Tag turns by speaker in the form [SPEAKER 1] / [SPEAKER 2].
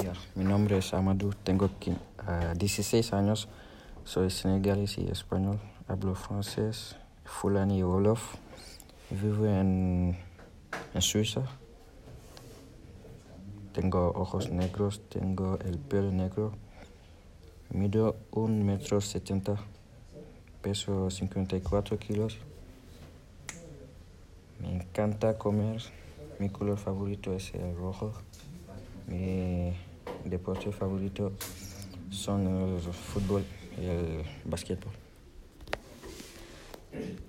[SPEAKER 1] Mi nombre es Amadou, tengo 16 años, soy senegalés y español, hablo francés, fulani y wolof, vivo en Suiza, tengo ojos negros, tengo el pelo negro, mido 1,70 m, peso 54 kilos, me encanta comer, mi color favorito es el rojo. Mi deporte favorito son el fútbol y el básquetbol.